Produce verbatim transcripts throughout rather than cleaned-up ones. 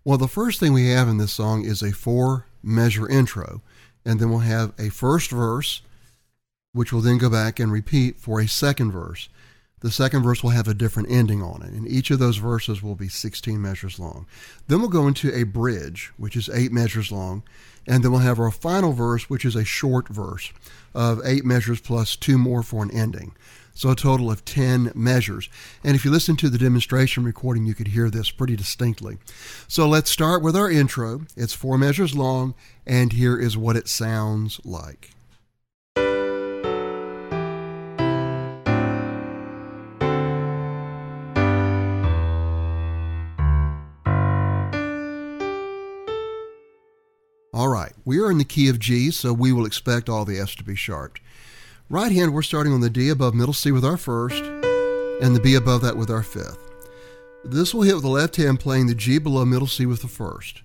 Well, the first thing we have in this song is a four-measure intro, and then we'll have a first verse, which will then go back and repeat for a second verse. The second verse will have a different ending on it, and each of those verses will be sixteen measures long. Then we'll go into a bridge, which is eight measures long, and then we'll have our final verse, which is a short verse of eight measures plus two more for an ending. So a total of ten measures. And if you listen to the demonstration recording, you could hear this pretty distinctly. So let's start with our intro. It's four measures long, and here is what it sounds like. All right, we are in the key of G, so we will expect all the F's to be sharped. Right hand, we're starting on the D above middle C with our first, and the B above that with our fifth. This will hit with the left hand playing the G below middle C with the first.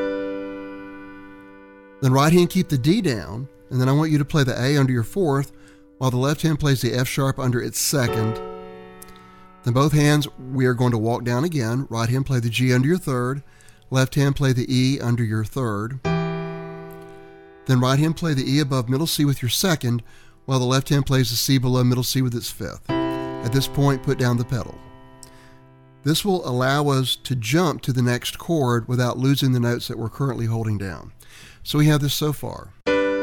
Then right hand, keep the D down, and then I want you to play the A under your fourth, while the left hand plays the F sharp under its second. Then both hands, we are going to walk down again. Right hand, play the G under your third. Left hand, play the E under your third. Then right hand, play the E above middle C with your second, while the left hand plays the C below middle C with its fifth. At this point, put down the pedal. This will allow us to jump to the next chord without losing the notes that we're currently holding down. So we have this so far.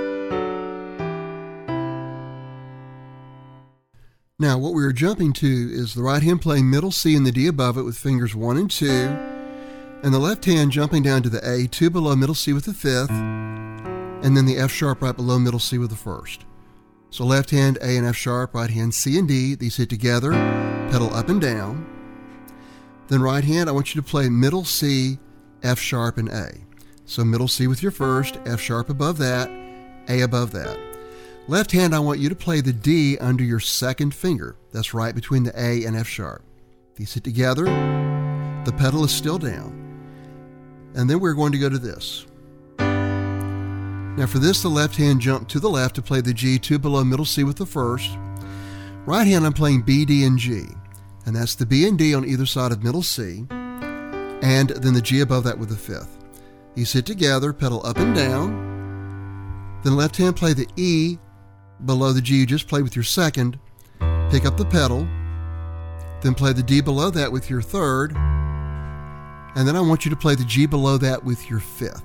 Now, what we are jumping to is the right hand playing middle C and the D above it with fingers one and two, and the left hand jumping down to the A, two below middle C with the fifth, and then the F sharp right below middle C with the first. So left hand A and F sharp, right hand C and D, these hit together, pedal up and down. Then right hand, I want you to play middle C, F sharp, and A. So middle C with your first, F sharp above that, A above that. Left hand, I want you to play the D under your second finger. That's right between the A and F sharp. These hit together, the pedal is still down. And then we're going to go to this. Now for this, the left hand jump to the left to play the G, two below middle C with the first. Right hand, I'm playing B, D, and G. And that's the B and D on either side of middle C, and then the G above that with the fifth. These hit together, pedal up and down. Then left hand, play the E below the G you just played with your second. Pick up the pedal. Then play the D below that with your third. And then I want you to play the G below that with your fifth.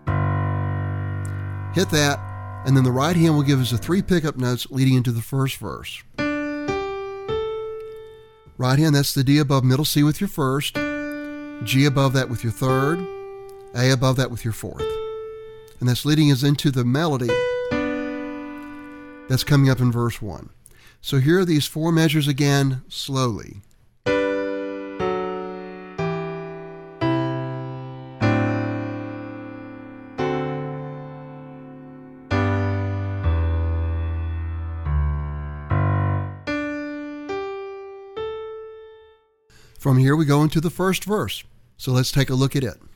Hit that, and then the right hand will give us the three pickup notes leading into the first verse. Right hand, that's the D above middle C with your first, G above that with your third, A above that with your fourth. And that's leading us into the melody that's coming up in verse one. So here are these four measures again, slowly. From here we go into the first verse. So let's take a look at it.